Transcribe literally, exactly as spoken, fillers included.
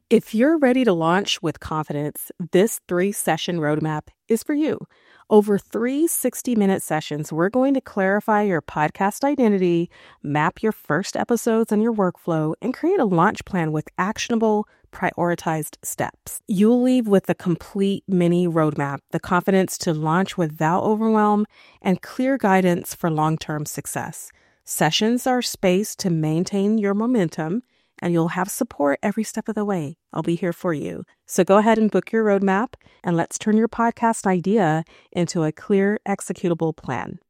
If you're ready to launch with confidence, this three-session roadmap is for you. Over three sixty-minute sessions, we're going to clarify your podcast identity, map your first episodes and your workflow, and create a launch plan with actionable, prioritized steps. You'll leave with a complete mini roadmap, the confidence to launch without overwhelm, and clear guidance for long-term success. Sessions are spaced to maintain your momentum, and you'll have support every step of the way. I'll be here for you. So go ahead and book your roadmap, and let's turn your podcast idea into a clear, executable plan.